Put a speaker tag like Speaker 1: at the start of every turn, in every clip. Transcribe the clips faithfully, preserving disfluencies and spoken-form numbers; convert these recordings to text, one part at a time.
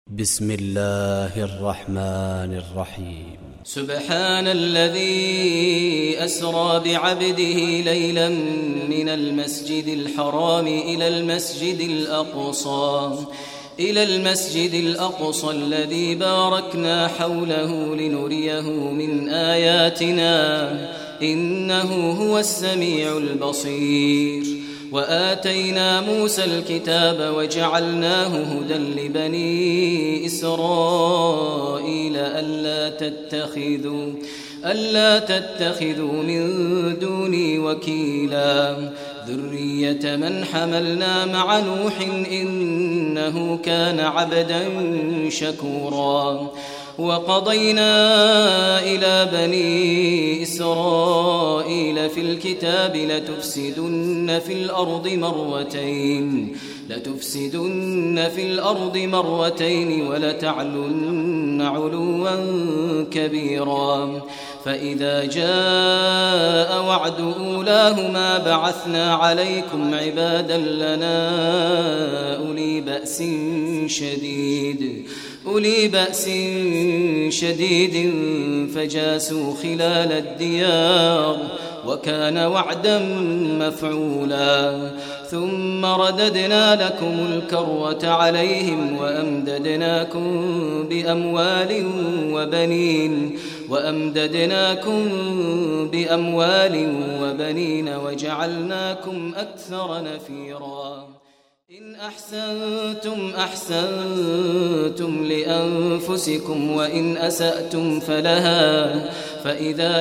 Speaker 1: بسم الله الرحمن الرحيم.
Speaker 2: سبحان الذي أسرى بعبده ليلا من المسجد الحرام إلى المسجد الأقصى إلى المسجد الأقصى الذي باركنا حوله لنريه من آياتنا إنه هو السميع البصير. وآتينا موسى الكتاب وجعلناه هدى لبني إسرائيل ألا تتخذوا ألا تتخذوا من دوني وكيلا ذرية من حملنا مع نوح إنه كان عبدا شكورا. وقضينا إلى بني إسرائيل في الكتاب لتفسدن في الأرض مرتين لتفسدن في الأرض مرتين ولتعلن علوا كبيرا. فإذا جاء وعد أولاهما بعثنا عليكم عبادا لنا أولي بأس شديد أولي بأس شديد فجاسوا خلال الديار وكان وعدا مفعولا. ثم رددنا لكم الكرة عليهم وأمددناكم بأموال وبنين وأمددناكم بأموال وبنين وجعلناكم أكثر نفيرا. إن أحسنتم أحسنتم لأنفسكم وإن أسأتم فلها. فإذا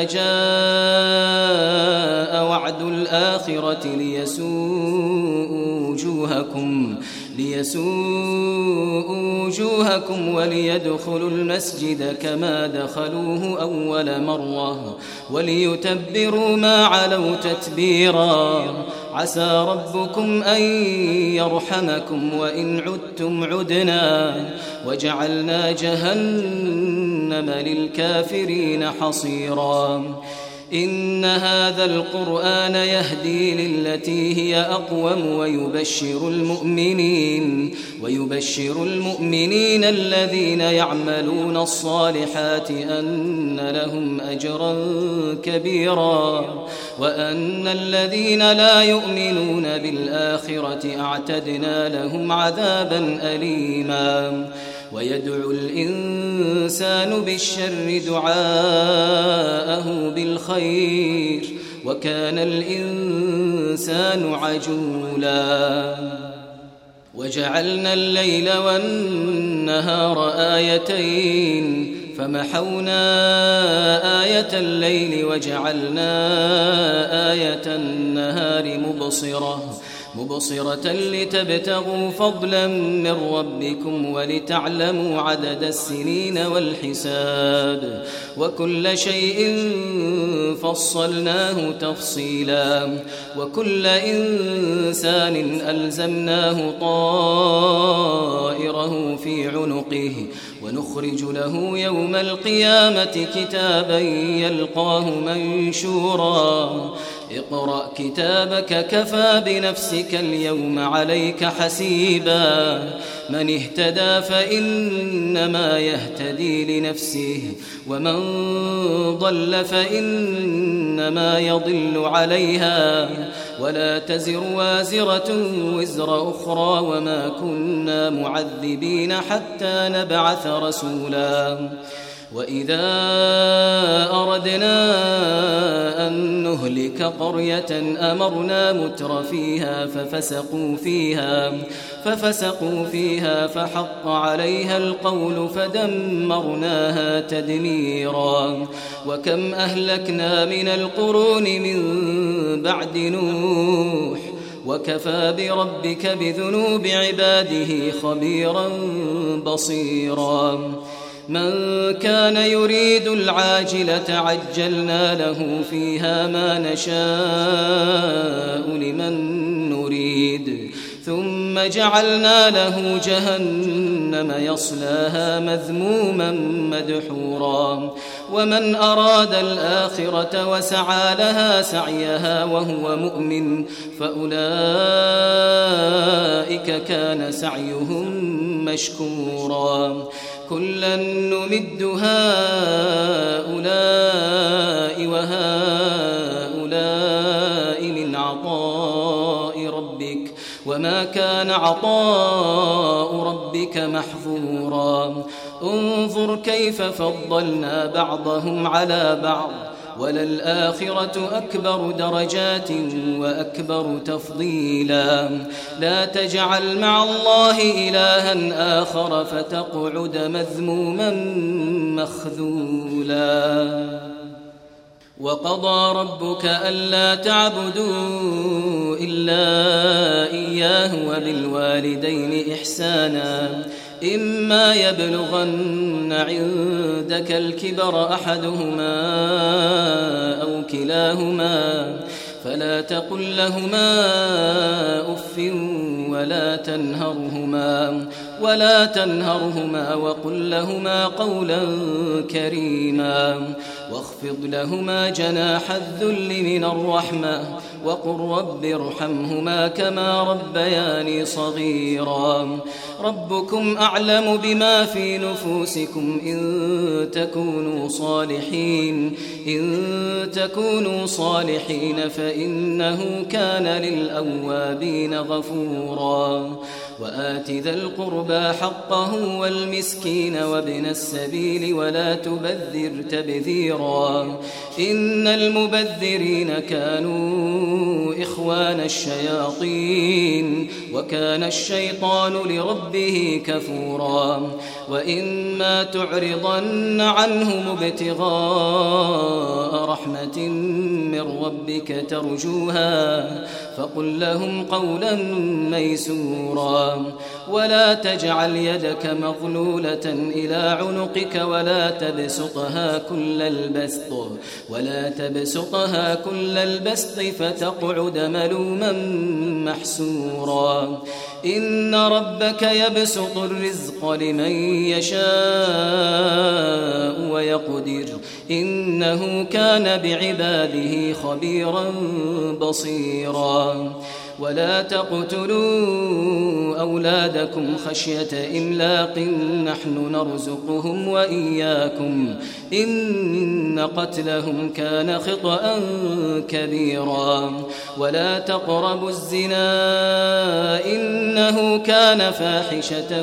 Speaker 2: جاء وعد الآخرة ليسوءوا وجوهكم ليسوءوا وجوهكم وليدخلوا المسجد كما دخلوه أول مرة وليتبروا ما علوا تتبيرا. عسى ربكم أن يرحمكم وإن عدتم عدنا وجعلنا جهنم للكافرين حصيرا. إن هذا القرآن يهدي للتي هي أقوم ويبشر المؤمنين ويبشر المؤمنين الذين يعملون الصالحات أن لهم أجرا كبيرا وأن الذين لا يؤمنون بالآخرة أعتدنا لهم عذابا أليما. ويدعو الإنسان بالشر دعاءه بالخير وكان الإنسان عجولا. وجعلنا الليل والنهار آيتين فمحونا آية الليل وجعلنا آية النهار مبصرة مبصرة لتبتغوا فضلا من ربكم ولتعلموا عدد السنين والحساب وكل شيء فصلناه تفصيلا. وكل إنسان ألزمناه طائره في عنقه ونخرج له يوم القيامة كتابا يلقاه منشورا. اقرأ كتابك كفى بنفسك اليوم عليك حسيبا. من اهتدى فإنما يهتدي لنفسه ومن ضل فإنما يضل عليها ولا تزر وازرة وزر أخرى وما كنا معذبين حتى نبعث رسولا. وإذا أردنا أن نهلك قرية أمرنا متر فيها ففسقوا فيها ففسقوا فيها فحق عليها القول فدمرناها تدميرا. وكم أهلكنا من القرون من بعد نوح وكفى بربك بذنوب عباده خبيرا بصيرا. من كان يريد العاجلة عجلنا له فيها ما نشاء لمن نريد ثم جعلنا له جهنم يصلاها مذموما مدحورا ومن أراد الآخرة وسعى لها سعيها وهو مؤمن فأولئك كان سعيهم مشكورا كلا نمد هؤلاء وهؤلاء من عطاء ربك وما كان عطاء ربك محظورا انظر كيف فضلنا بعضهم على بعض وللآخرة أكبر درجات وأكبر تفضيلا لا تجعل مع الله إلها آخر فتقعد مذموما مخذولا وقضى ربك ألا تعبدوا إلا إياه وبالوالدين إحسانا إما يبلغن عندك الكبر أحدهما أو كلاهما فلا تقل لهما أف ولا تنهرهما ولا تنهرهما وقل لهما قولا كريما واخفض لهما جناح الذل من الرحمة وقل رب ارحمهما كما ربياني صغيرا ربكم أعلم بما في نفوسكم إن تكونوا صالحين إن تكونوا صالحين فإنه كان للأوابين غفورا وآت ذا القربى حقه والمسكين وابن السبيل ولا تبذر تبذيرا إن المبذرين كانوا إخوان الشياطين وكان الشيطان لربه كفورا وإما تعرضن عنهم ابتغاء رحمة من ربك ترجوها فقل لهم قولا ميسورا ولا تجعل يدك مغلولة إلى عنقك ولا تبسطها كل البسط ولا تبسطها كل البسط فتقعد ملوما محسورا إن ربك يبسط الرزق لمن يشاء ويقدر إنه كان بعباده خبيرا بصيرا ولا تقتلوا أولادكم خشية إملاق نحن نرزقهم وإياكم إن قتلهم كان خطأ كبيرا ولا تقربوا الزنا إنه كان فاحشة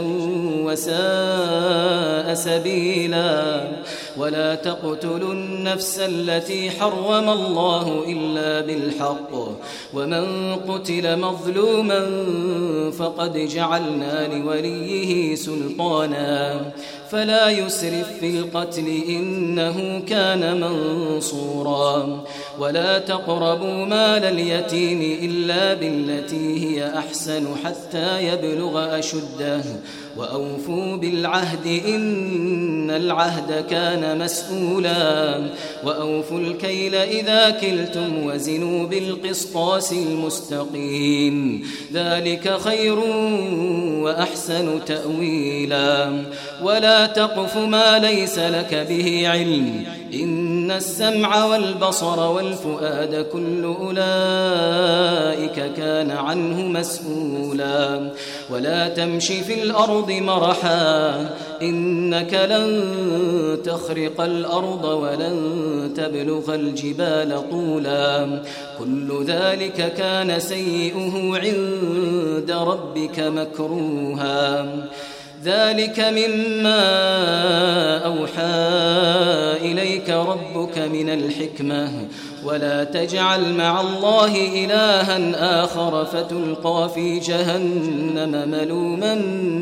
Speaker 2: وساء سبيلا ولا تقتلوا النفس التي حرم الله إلا بالحق ومن قتل مظلوما فقد جعلنا لوليه سلطانا فلا يسرف في القتل إنه كان منصورا ولا تقربوا مال اليتيم إلا بالتي هي أحسن حتى يبلغ أشده وأوفوا بالعهد إن العهد كان مسؤولا وأوفوا الكيل إذا كلتم وزنوا بالقسطاس المستقيم ذلك خير وأحسن تأويلا ولا تقف ما ليس لك به علم إن السمع والبصر والفؤاد كل أولئك كان عنه مسؤولا ولا تمش في الأرض مرحا إنك لن تخرق الأرض ولن تبلغ الجبال طولا كل ذلك كان سيئه عند ربك مكروها ذلك مما أوحى إليك ربك من الحكمة ولا تجعل مع الله إلها آخر فتلقى في جهنم ملوما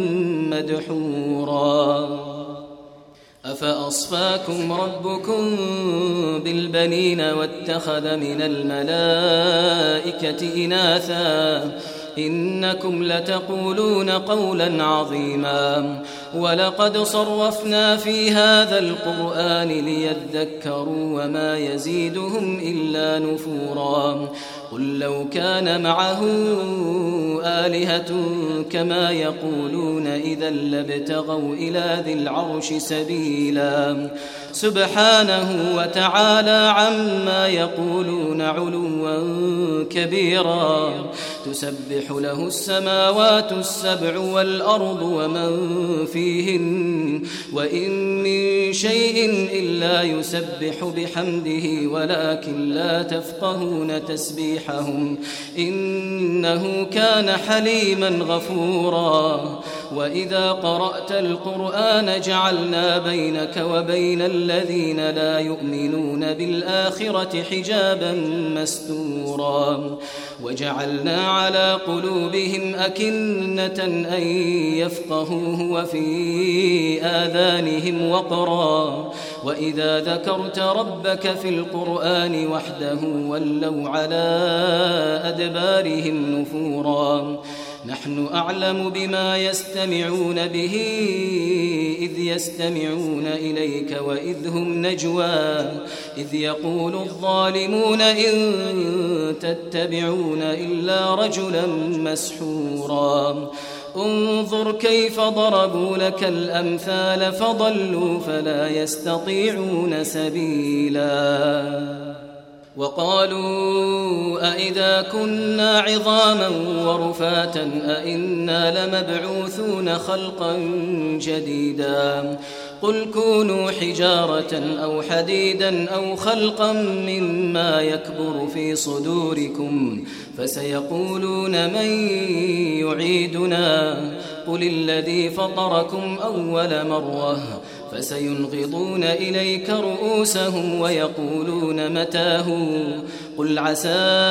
Speaker 2: مدحورا أفأصفاكم ربكم بالبنين واتخذ من الملائكة إناثا إنكم لتقولون قولا عظيما ولقد صرفنا في هذا القرآن ليذكروا وما يزيدهم إلا نفورا قل لو كان معه آلهة كما يقولون إذا لابتغوا إلى ذي العرش سبيلا سبحانه وتعالى عما يقولون علوا كبيرا تسبح له السماوات السبع والأرض ومن فيهن وإن من شيء إلا يسبح بحمده ولكن لا تفقهون تسبيحهم إنه كان حليما غفورا وإذا قرأت القرآن جعلنا بينك وبين الذين لا يؤمنون بالآخرة حجابا مستورا وجعلنا على قلوبهم أكنة أن يفقهوه وفي آذانهم وقرا وإذا ذكرت ربك في القرآن وحده ولوا على أدبارهم نفورا نحن أعلم بما يستمعون به إذ يستمعون إليك وإذ هم نجوى إذ يقول الظالمون إن تتبعون إلا رجلا مسحورا انظر كيف ضربوا لك الأمثال فضلوا فلا يستطيعون سبيلا وقالوا أئذا كنا عظاما ورفاتا أئنا لمبعوثون خلقا جديدا قل كونوا حجارة أو حديدا أو خلقا مما يكبر في صدوركم فسيقولون من يعيدنا قل الذي فطركم أول مرة فسينغضون إليك رؤوسهم ويقولون متاه قل عسى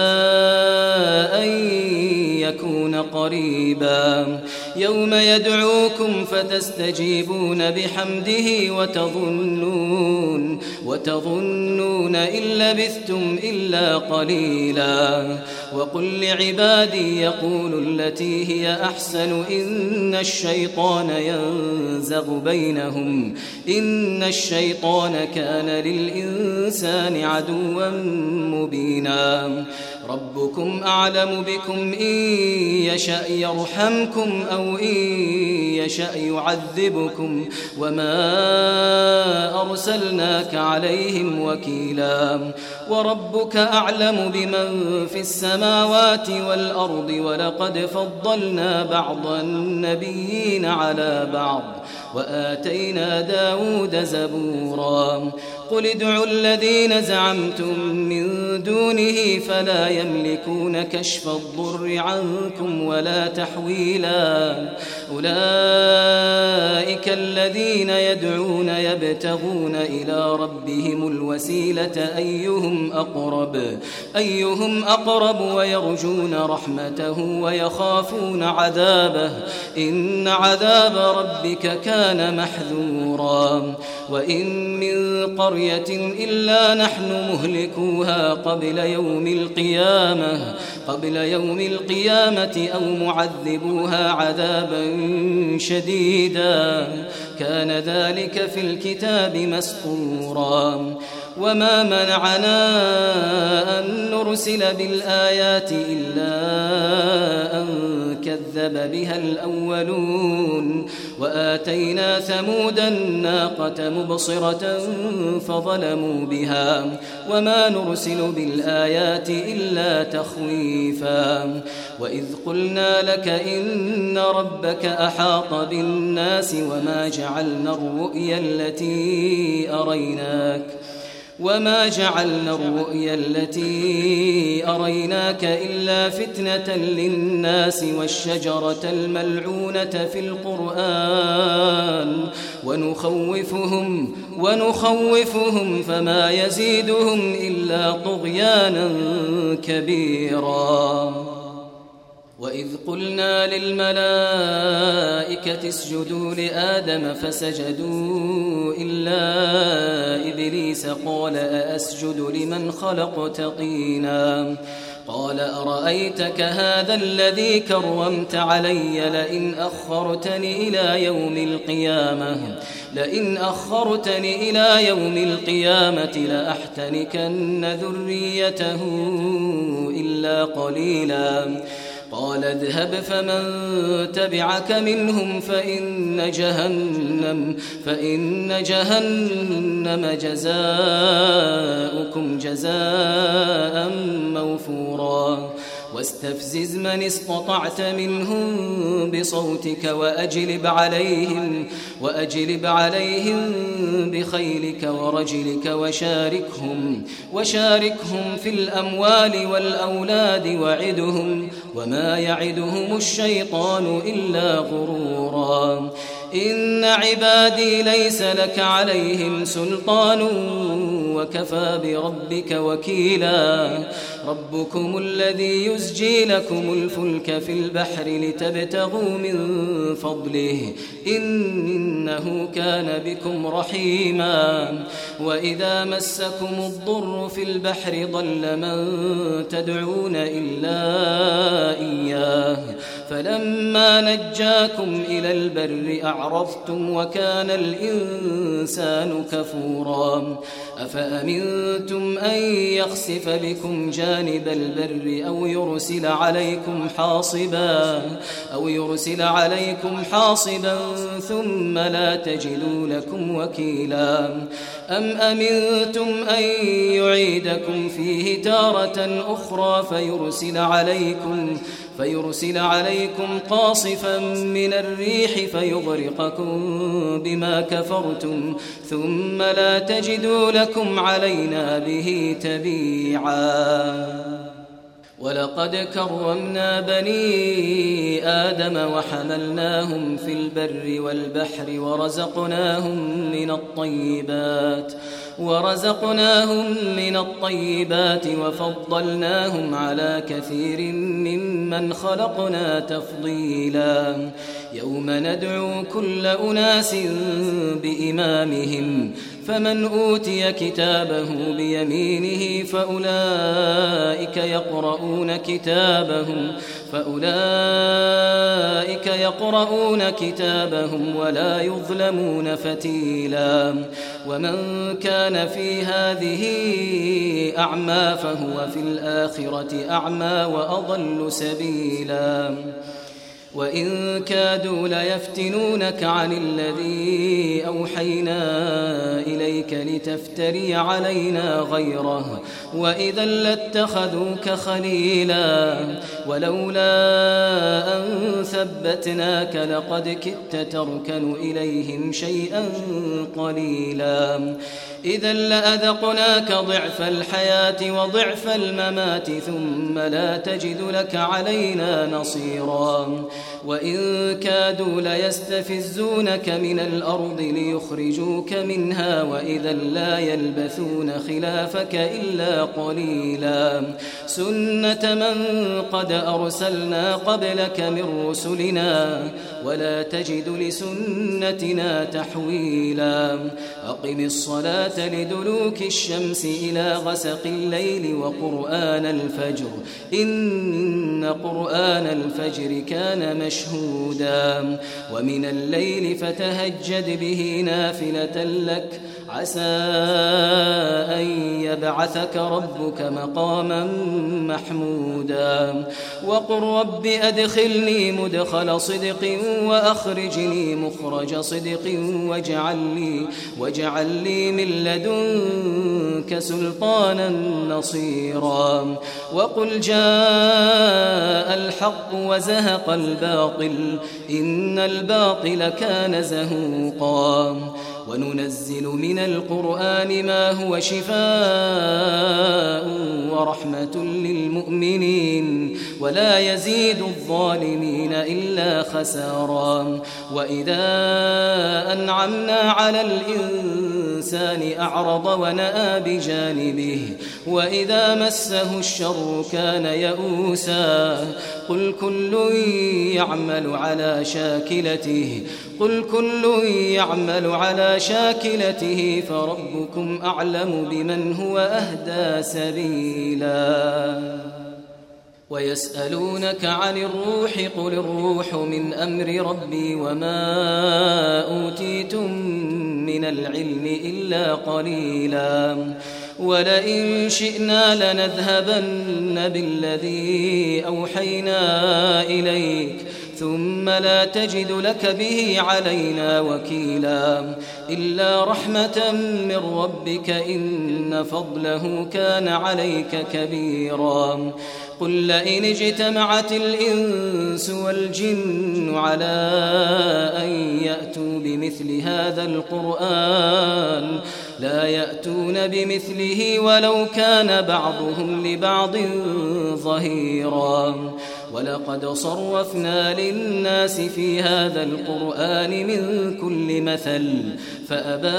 Speaker 2: أن يكون قريبا يوم يدعوكم فتستجيبون بحمده وتظنون وتظنون إن لبثتم إلا قليلا وقل لعبادي يقولوا التي هي أحسن إن الشيطان ينزغ بينهم إن الشيطان كان للإنسان عدوا مبينا ربكم أعلم بكم إن يشأ يرحمكم أو إن يشأ يعذبكم وما أرسلناك عليهم وكيلا وربك أعلم بمن في السماوات والأرض ولقد فضلنا بعض النبيين على بعض وآتينا داود زبورا قل ادعوا الذين زعمتم من دونه فلا يملكون كشف الضر عنكم ولا تحويلا أولئك الذين يدعون يبتغون إلى ربهم الوسيلة أيهم أقرب أيهم أقرب ويرجون رحمته ويخافون عذابه إن عذاب ربك كان محذورا وإن من قرية إلا نحن مهلكوها قبل يوم القيامة قبل يوم القيامة أو معذبوها عذابا شديدا كان ذلك في الكتاب مسطورا وما منعنا أن نرسل بالآيات إلا أن كذب بها الأولون وآتينا ثمود الناقة مبصرة فظلموا بها وما نرسل بالآيات إلا تخويفا وإذ قلنا لك إن ربك أحاط بالناس وما جعلنا الرؤيا التي أريناك وما جعلنا الرؤيا التي أريناك إلا فتنة للناس والشجرة الملعونة في القرآن ونخوفهم ونخوفهم فما يزيدهم إلا طغيانا كبيرا وإذ قلنا للملائكة اسجدوا لآدم فسجدوا إلا إبليس قال أأسجد لمن خلقت طينا قال أرأيتك هذا الذي كرمت علي لئن أخرتني إلى يوم القيامة لئن أخرتني إلى يوم القيامة لأحتنكن ذريته إلا قليلا قال اذهب فمن تبعك منهم فإن جهنم, فإن جهنم جزاؤكم جزاء موفورا واستفزز من استطعت منهم بصوتك وأجلب عليهم, وأجلب عليهم بخيلك ورجلك وشاركهم, وشاركهم في الأموال والأولاد وعدهم وما يعدهم الشيطان إلا غرورا إن عبادي ليس لك عليهم سلطان وكفى بربك وكيلا ربكم الذي يزجي لكم الفلك في البحر لتبتغوا من فضله إنه كان بكم رحيما وإذا مسكم الضر في البحر ضل من تدعون إلا إياه فلما نجاكم إلى البر أعرضتم وكان الإنسان كفورا أفأمنتم أن يخسف بكم جانب البر أو يرسل عليكم حاصبا أو يرسل عليكم حاصبا ثم لا تجدوا لكم وكيلا أم أمنتم أن يعيدكم فيه تارة أخرى فيرسل عليكم فيرسل عليكم قاصفا من الريح فيغرقكم بما كفرتم ثم لا تجدوا لكم علينا به تبيعا ولقد كرمنا بني آدم وحملناهم في البر والبحر ورزقناهم من الطيبات ورزقناهم من الطيبات وفضلناهم على كثير ممن خلقنا تفضيلا يوم ندعو كل أناس بإمامهم فمن أوتي كتابه بيمينه فأولئك يقرؤون كتابهم فأولئك يقرؤون كتابهم ولا يظلمون فتيلا ومن كان في هذه أعمى فهو في الآخرة أعمى وأضل سبيلا وإن كادوا ليفتنونك عن الذي أوحينا إليك لتفتري علينا غيره وإذا لاتخذوك خليلا ولولا أن ثبتناك لقد كدت تركن إليهم شيئا قليلا إذا لأذقناك ضعف الحياة وضعف الممات ثم لا تجد لك علينا نصيرا وإن كادوا ليستفزونك من الأرض ليخرجوك منها وإذا لا يلبثون خلافك إلا قليلا سنة من قد أرسلنا قبلك من رسلنا ولا تجد لسنتنا تحويلا أقم الصلاة لدلوك الشمس إلى غسق الليل وقرآن الفجر إن قرآن الفجر كان مشهودا ومن الليل فتهجد به نافلة لك عسى أن يبعثك ربك مقاما محمودا وقل رب أدخلني مدخل صدق وأخرجني مخرج صدق واجعل لي, واجعل لي من لدنك سلطانا نصيرا وقل جاء الحق وزهق الباطل إن الباطل كان زهوقا وننزل من القرآن ما هو شفاء ورحمة للمؤمنين ولا يزيد الظالمين إلا خسارا وإذا أنعمنا على الإنسان أعرض ونأى بجانبه وإذا مسه الشر كان يئوسا قل كل يعمل على شاكلته قل كل يعمل على شاكلته فربكم أعلم بمن هو أهدى سبيلا ويسألونك عن الروح قل الروح من أمر ربي وما أوتيتم العلم إلا قليلا ولئن شئنا لنذهبن بالذي أوحينا إليك ثم لا تجد لك به علينا وكيلا إلا رحمة من ربك إن فضله كان عليك كبيرا قل لئن اجتمعت الإنس والجن على أن يأتوا بمثل هذا القرآن لا يأتون بمثله ولو كان بعضهم لبعض ظهيرا ولقد صرفنا للناس في هذا القرآن من كل مثل فأبى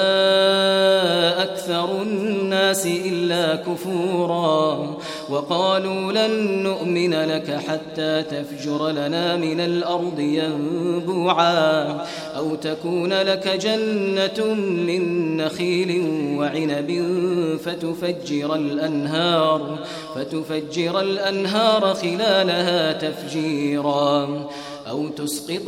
Speaker 2: أكثر الناس إلا كفورا وقالوا لن نؤمن لك حتى تفجر لنا من الأرض ينبوعا أو تكون لك جنة من نخيل وعنب فتفجر الأنهار فتفجر الأنهار خلالها تفجيرا أو تسقط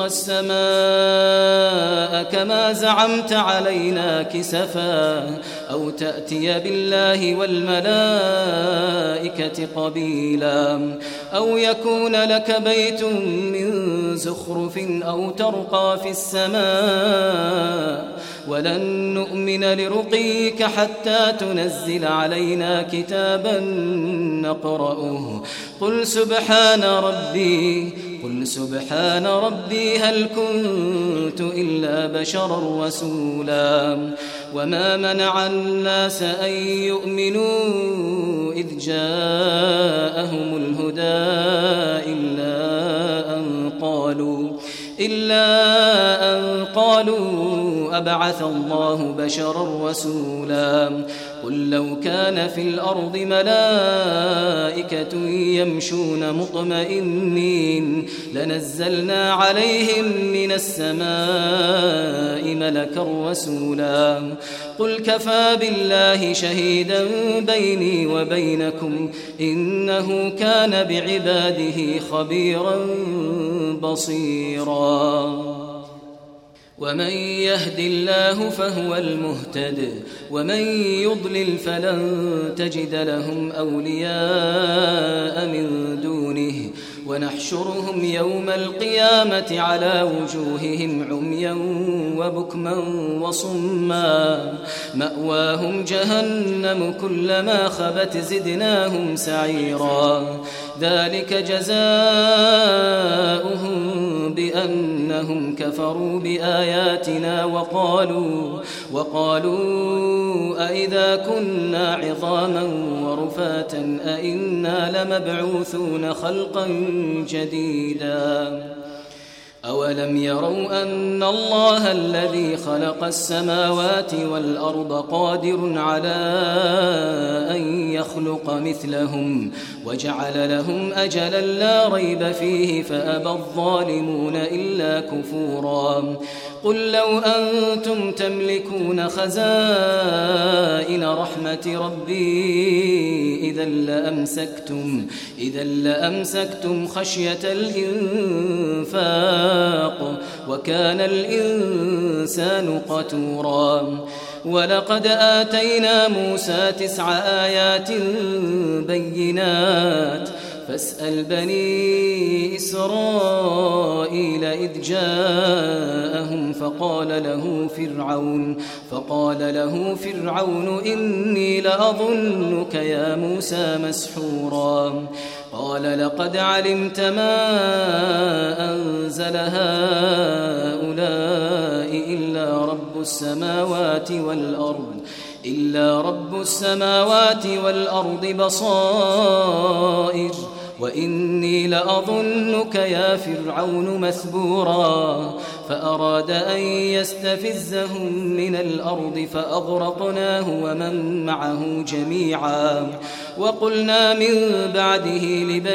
Speaker 2: السماء كما زعمت علينا كسفا أو تأتي بالله والملائكة قبيلا أو يكون لك بيت من زخرف أو ترقى في السماء ولن نؤمن لرقيك حتى تنزل علينا كتابا نقرأه قل سبحان ربي قل سبحان ربي هل كنت إلا بشرا رسولا وما منع الناس أن يؤمنوا إذ جاءهم الهدى إلا أن قالوا إلا أن قالوا أبعث الله بشرا رسولا قل لو كان في الأرض ملائكة يمشون مطمئنين لنزلنا عليهم من السماء ملكا رسولا قل كفى بالله شهيدا بيني وبينكم إنه كان بعباده خبيرا بصيرا ومن يهد الله فهو المهتد ومن يضلل فلن تجد لهم أولياء من دونه ونحشرهم يوم القيامة على وجوههم عميا وبكما وصما مأواهم جهنم كلما خبت زدناهم سعيرا ذلك جزاؤهم بأنهم كفروا بآياتنا وقالوا وقالوا أئذا كنا عظاما ورفاتا أئنا لمبعوثون خلقا جديدا أولم يروا أن الله الذي خلق السماوات والأرض قادر على أن يخلق مثلهم وجعل لهم أجلا لا ريب فيه فأبى الظالمون إلا كفورا قل لو أنتم تملكون خزائن رحمة ربي إذا لأمسكتم إذا لأمسكتم خشية الإنفاق وكان الإنسان قتورا ولقد آتينا موسى تسع آيات بينات فاسأل بني إسرائيل إذ جاءهم فقال له فرعون فقال له فرعون إني لأظنك يا موسى مسحورا قال لقد علمت ما أنزل هؤلاء إلا رب السماوات والأرض إلا رب السماوات والأرض بصائر وإني لأظنك يا فرعون مثبورا فأراد أن يستفزهم من الأرض فأغرقناه ومن معه جميعا وقلنا من بعده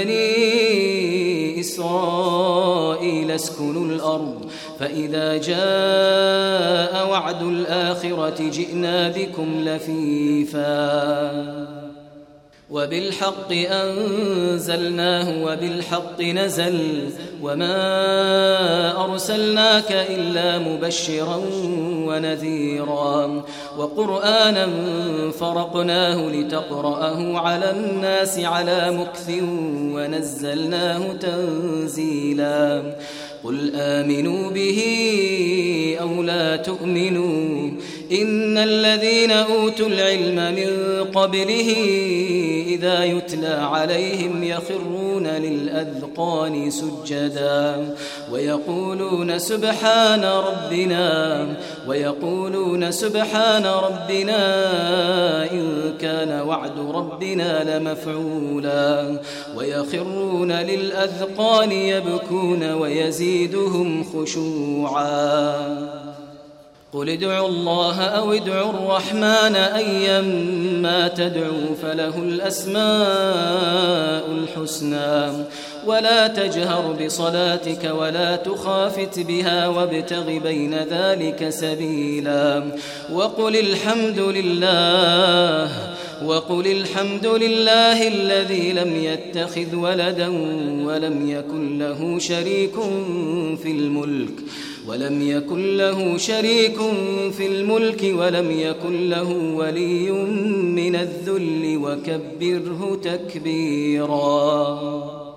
Speaker 2: لبني إسرائيل اسكنوا الأرض فإذا جاء وعد الآخرة جئنا بكم لفيفا وبالحق أنزلناه وبالحق نزل وما أرسلناك إلا مبشرا ونذيرا وقرآنا فرقناه لتقرأه على الناس على مكث ونزلناه تنزيلا قل آمنوا به أو لا تؤمنوا إن الذين أوتوا العلم من قبله إذا يتلى عليهم يخرون للأذقان سجدا ويقولون سبحان ربنا ويقولون سبحان ربنا إن كان وعد ربنا لمفعولا ويخرون للأذقان يبكون ويزيدهم خشوعا قل ادعوا الله أو ادعوا الرحمن أيما تدعوا فله الأسماء الحسنى ولا تجهر بصلاتك ولا تخافت بها وابتغ بين ذلك سبيلا وقل الحمد لله وقل الحمد لله الذي لم يتخذ ولدا ولم يكن له شريك في الملك ولم يكن له شريك في الملك ولم يكن له ولي من الذل وكبره تكبيرا.